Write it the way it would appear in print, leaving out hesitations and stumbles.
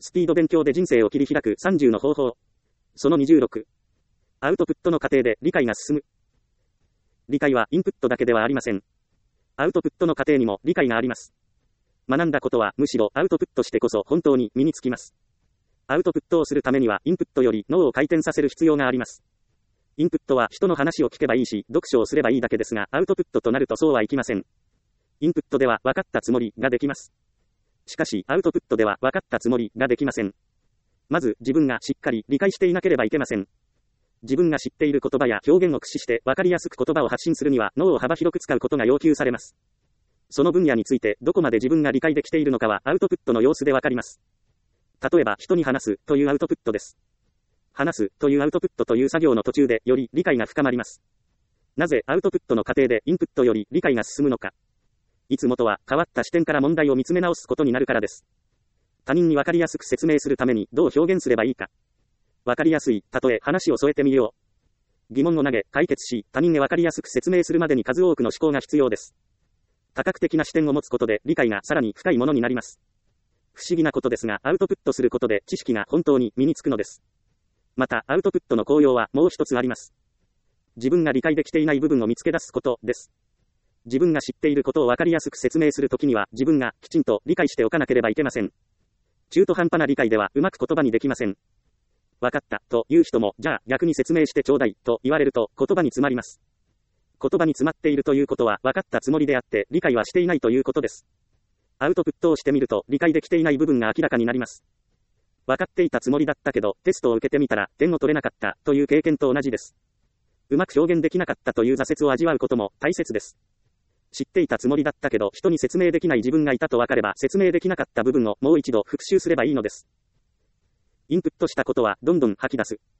スピード勉強で人生を切り開く30の方法。その26。アウトプットの過程で理解が進む。理解はインプットだけではありません。アウトプットの過程にも理解があります。学んだことはむしろアウトプットしてこそ本当に身につきます。アウトプットをするためにはインプットより脳を回転させる必要があります。インプットは人の話を聞けばいいし、読書をすればいいだけですが、アウトプットとなるとそうはいきません。インプットでは分かったつもりができます。しかし、アウトプットでは分かったつもりができません。まず、自分がしっかり理解していなければいけません。自分が知っている言葉や表現を駆使して分かりやすく言葉を発信するには脳を幅広く使うことが要求されます。その分野についてどこまで自分が理解できているのかはアウトプットの様子でわかります。例えば、人に話すというアウトプットです。話すというアウトプットという作業の途中でより理解が深まります。なぜアウトプットの過程でインプットより理解が進むのか。いつもとは変わった視点から問題を見つめ直すことになるからです。他人に分かりやすく説明するためにどう表現すればいいか。分かりやすい例え話を添えてみよう。疑問を投げ解決し他人へ分かりやすく説明するまでに数多くの思考が必要です。多角的な視点を持つことで理解がさらに深いものになります。不思議なことですが、アウトプットすることで知識が本当に身につくのです。また、アウトプットの効用はもう一つあります。自分が理解できていない部分を見つけ出すことです。自分が知っていることを分かりやすく説明するときには、自分がきちんと理解しておかなければいけません。中途半端な理解ではうまく言葉にできません。分かったという人も、じゃあ逆に説明してちょうだいと言われると言葉に詰まります。言葉に詰まっているということは分かったつもりであって理解はしていないということです。アウトプットをしてみると理解できていない部分が明らかになります。分かっていたつもりだったけどテストを受けてみたら点を取れなかったという経験と同じです。うまく表現できなかったという挫折を味わうことも大切です。知っていたつもりだったけど人に説明できない自分がいたと分かれば説明できなかった部分をもう一度復習すればいいのです。インプットしたことはどんどん吐き出す。